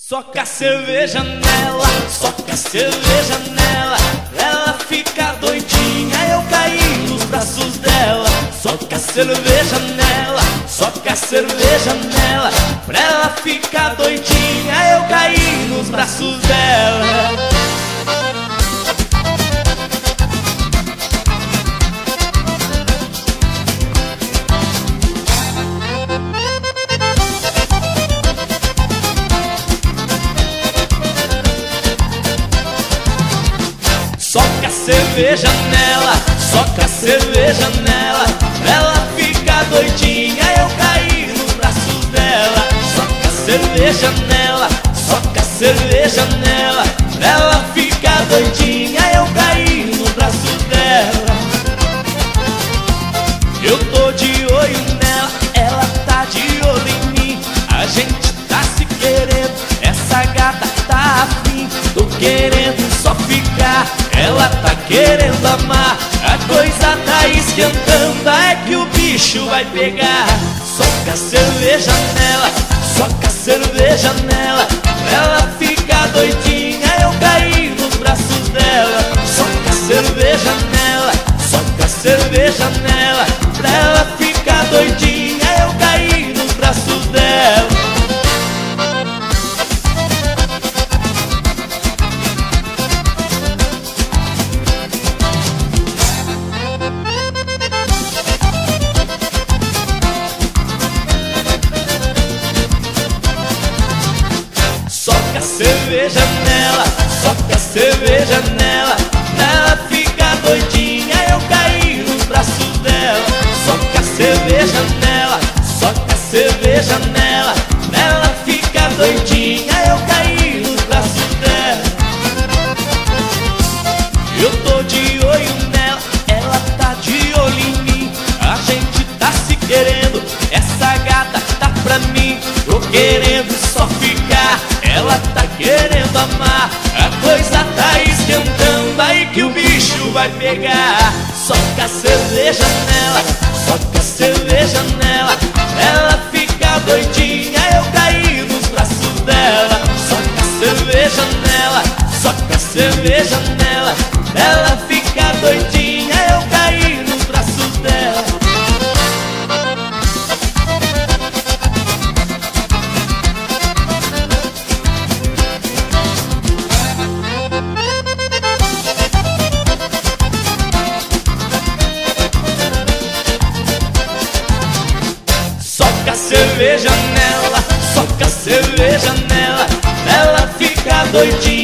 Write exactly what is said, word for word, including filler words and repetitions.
Soca a cerveja nela, soca a cerveja nela, ela fica doidinha, eu caí nos braços dela. Soca a cerveja nela, soca a cerveja nela, pra ela ficar doidinha, eu caí nos braços dela. Soca a cerveja nela, soca a cerveja nela, ela fica doidinha, eu caí nos braços dela. Soca a cerveja nela, soca a cerveja nela, ela fica doidinha, eu caí nos braços dela. Eu tô de olho nela, ela tá de olho em mim, a gente tá se querendo, essa gata tá afim, tô querendo só ficar, ela tá querendo amar, a coisa tá esquentando, é que o bicho vai pegar. Soca a cerveja nela, soca a cerveja nela, ela fica doidinha, eu caí nos braços dela. Soca a cerveja nela, soca a cerveja nela, pra ela ficar doidinha, eu caí nos braços dela. Soca a cerveja nela, soca a cerveja nela, ela fica doidinha, eu caí nos braços dela. Soca a cerveja nela, soca a cerveja nela, ela fica doidinha, eu caí nos braços dela. Eu tô de olho nela, ela tá de olho em mim, a gente tá se querendo, essa gata tá pra mim, tô querendo só ficar, ela tá querendo amar, a coisa tá esquentando, aí que o bicho vai pegar. Soca a cerveja nela, soca a cerveja nela, ela fica doidinha, eu caí nos braços dela. Soca a cerveja nela, soca a cerveja nela, ela fica doidinha, eu caí nos braços dela. Soca a cerveja nela, soca a cerveja nela, ela fica doidinha.